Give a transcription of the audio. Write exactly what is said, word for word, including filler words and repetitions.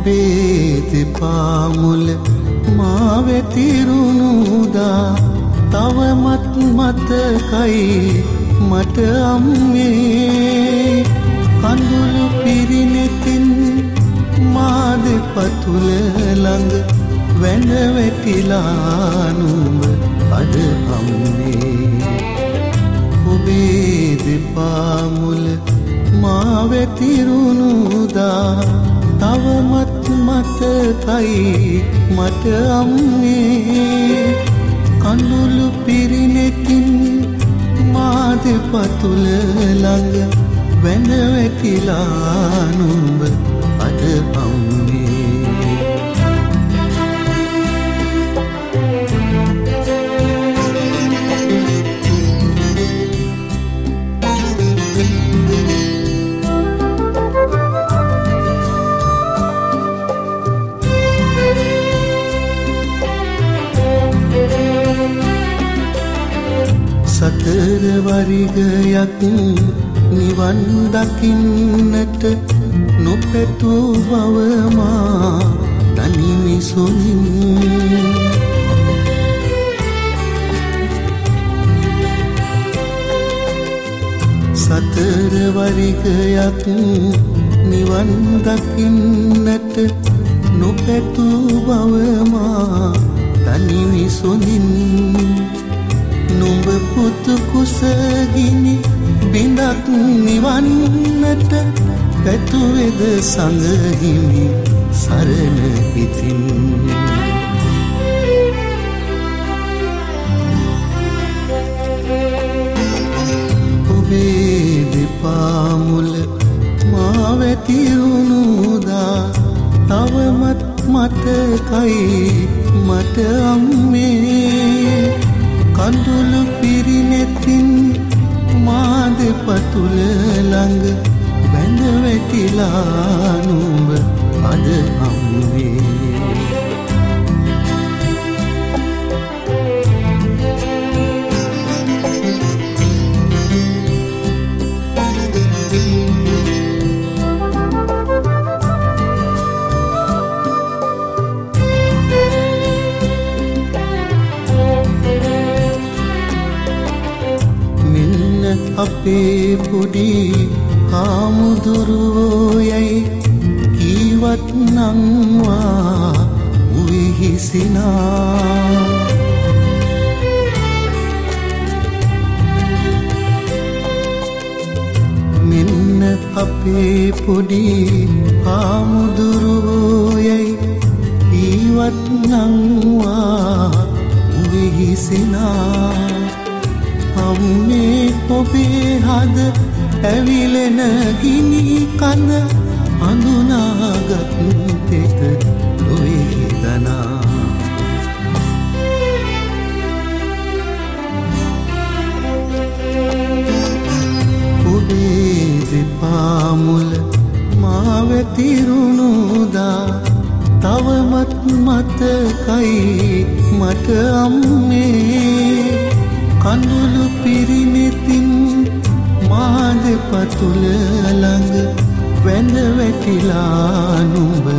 ඔබේ දෙපා මුල මා වැතිරුණුදා තවමත් මතකයි මට අම්මේ කඳුළු පිරිනෙතින් මා දෙපතුල ළඟ වැඳ වැටිලා නුඹ අද අම්මේ ඔබේ දෙපා මුල මා වැතිරුණුදා තවමත් මතකයි මට අම්මේ කඳුළු පිරිනෙතින් මා දෙපතුල ළඟ වැඳ වැටිලා නුඹ අද අම්මේ සතර වරිගයක් නිවන් දකින්නට නොපැතූ බව මා දනිමි සොනින් සතර වරිගයක් නිවන් දකින්නට නොපැතූ බව මා දනිමි සොනින් නුඹ පුතු කුසගිනි බිඳක් නිවන්නට පැතුවේද සංගහිමි සරණ පිතින් ඔබේ දෙපා මුල මා වැතිරුණුදා තවමත් මතකයි මට අම්මේ කඳුළු පිරිනෙතින් මා දෙපතුල ළඟ වැඳ වැටිලා නුඹ අද අම්මේ අපේ පොඩි හාමුදුරුවෝ යයි කීවත් නංවා උවිහිසිනා මෙන්න අපේ පොඩි හාමුදුරුවෝ යයි කීවත් නංවා උවිහිසිනා අම්මේ ඔබේ හද ඇවිලෙන ගිනි කඳ හඳුනාගත් තෙත ලොවේ දනා ඔබේ දෙපා මුල මා වැතිරුණුදා තවමත් මතකයි මට අම්මේ කඳුළු පිරිනෙතින් මා දෙපතුල ළඟ වැඳ වැටිලා නුඹ